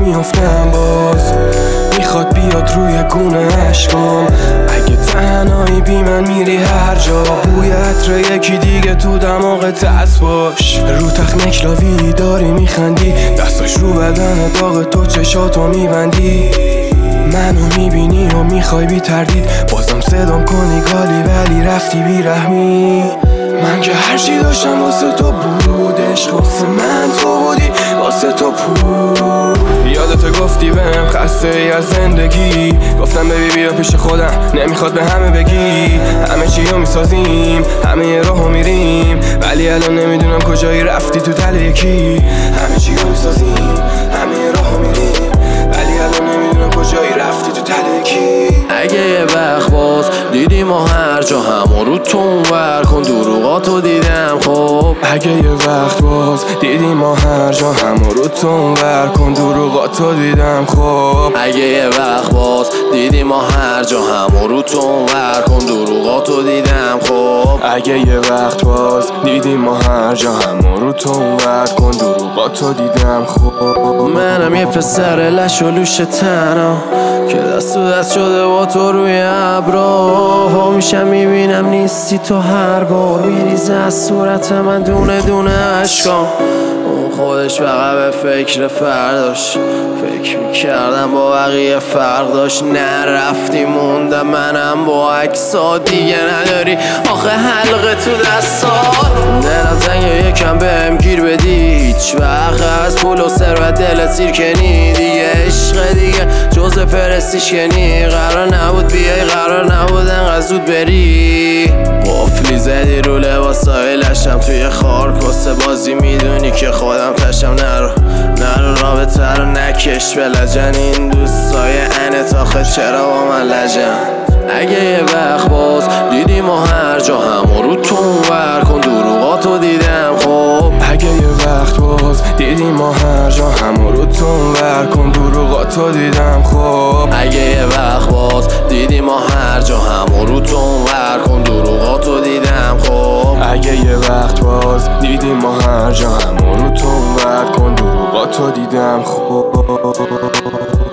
میافتم باز، میخواد بیاد روی گونه اشکام. اگه تنهایی بی من میری هر جا، بوی عطر یکی دیگه تو دماغت هست باش. رو تخت نکلاوی داری میخندی، دستاش رو بدن داغ تو چشاتو میبندی. منو میبینی و میخوای بی تردید بازم صدام کنی گالی، ولی رفتی بی رحمی. من که هرچی داشتم واسه تو بود، عشق واسه من تو بودی، واسه تو بود. یادت گفتی بهم خسته ای از زندگی، گفتم ببی بیا پیش خودم، نمیخواد به همه بگی. همه چیو میسازیم، همه راهو میریم، ولی الان نمیدونم کجایی رفتی تو دل یکی. همه چیو میسازیم، همه راهو میریم، ولی الان نمیدونم کجایی رفتی تو دل یکی. اگه یه وقت باز دیدی ما هر جا همو رو تو اونور کن، دروغاتو دیدم خب. اگه یه وقت باز دیدی ما هر جا همو رو تو اونور کن، دروغاتو دیدم خب. اگه یه وقت باز دیدی ما هر جا همو رو تو اونور کن، دروغاتو دیدم خب. اگه یه وقت باز دیدی ما هر جا همو رو تو اونور کن، دروغاتو دیدم خب. منم یه پسر لش و لوش تنها که دست و دست شده با تو روی ابرا، میشم میبینم نیستی تو، هر بار میریزه از صورت من دونه دونه اشکام. اون خودش فقط به فکر فرداش، فکر میکردم با بقیه فرق داشت. نرفتی موندم منم با عکسا، دیگه نداری آخه حلقه تو دستات. دلم زنگ یکم بهم گیر بدی، هیچ وقت از پول و ثروت دلت سیر کنی. دیگه عشق دیگه جز پرستیش کنی، قرار نبود بیای، قرار نبود انقدر زود بری. قفلی زدی رو لباسای لشم توی خارکسته بازی، میدونی که خودم تشم. نرو رابطه رو نکش به لجن، این دوستای انت آخه چرا با من لجن. اگه یه وقت باز دیدی ما هر جا همو رو تو اونور کن، دروغاتو دیدم خب. اگه یه وقت باز دیدی ما هر جا همو رو تو اونور کن، دروغاتو دیدم خب. اگه یه وقت باز دیدی ما هر جا همو رو تو اونور کن، دروغاتو دیدم خب. اگه یه وقت باز دیدی ما هر جا همو رو تو اونور کن، دروغاتو دیدم خب.